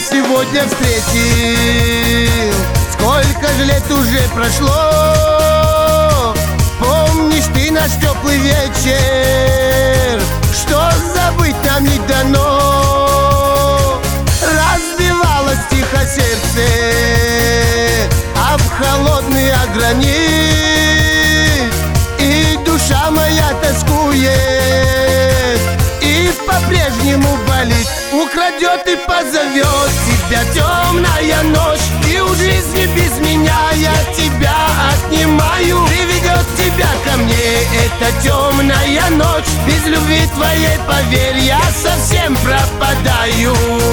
сегодня встретил. Сколько же лет уже прошло, помнишь ты наш теплый вечер, что забыть нам не дано. Разбивалось тихо сердце об холодный гранит, и душа моя тоскует, и по-прежнему болит. Украдет и позовет тебя темная ночь, и у жизни без меня я тебя отнимаю. Приведет тебя ко мне эта темная ночь, без любви твоей, поверь, я совсем пропадаю.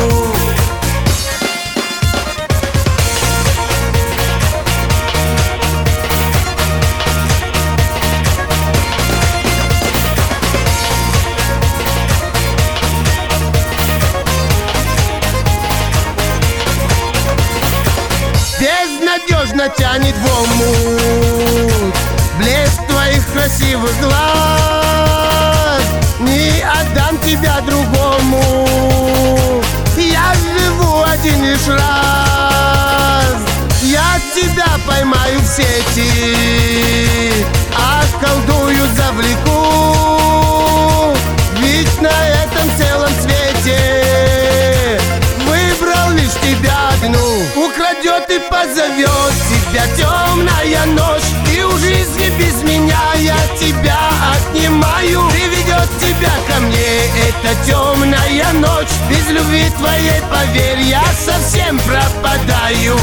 Безнадежно тянет в омут блеск твоих красивых глаз. Не отдам тебя другому, я живу один лишь раз. Я тебя поймаю в сети, околдую, завлеку, ведь на этом целом свете выбрал лишь тебя одну. Украдет и позовет тебя темная ночь, и у жизни без меня я тебя отнимаю. Приведет тебя ко мне эта темная ночь, без любви твоей, поверь, я совсем пропадаю.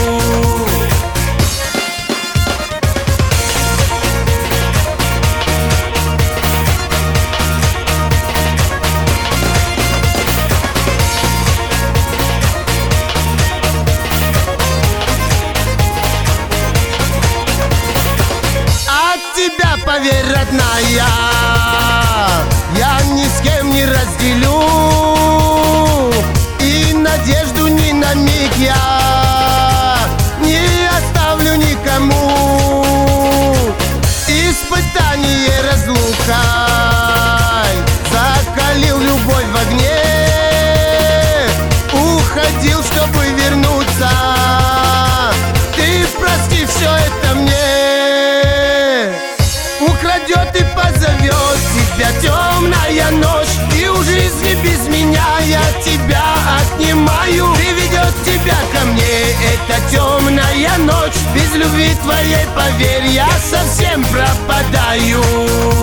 Тебя, поверь, родная, я ни с кем не разделю, и надежду ни на миг я не оставлю никому. Испытание разлукой закалил любовь в огне, уходил, чтобы вернуться. Ты прости все это мне. Украдет и позовет тебя темная ночь, и у жизни без меня я тебя отнимаю. Приведет тебя ко мне эта темная ночь, без любви твоей, поверь, я совсем пропадаю.